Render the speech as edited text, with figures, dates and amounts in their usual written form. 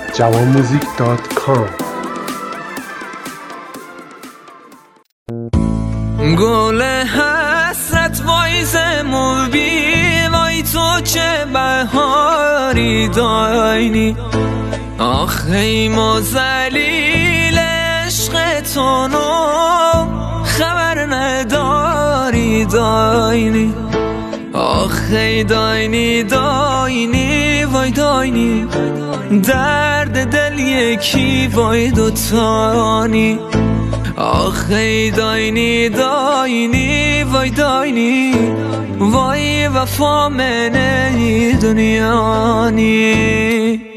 jawanmuzik.com. گل حسرت وایز موبی وای تو چه بهاری داینی آخی ما زلیل عشق تو نو خبر نداری داینی آخی داینی داینی وای داینی درد دل یکی وای دوتانی آخی داینی داینی وای داینی وای وفا منه دنیانی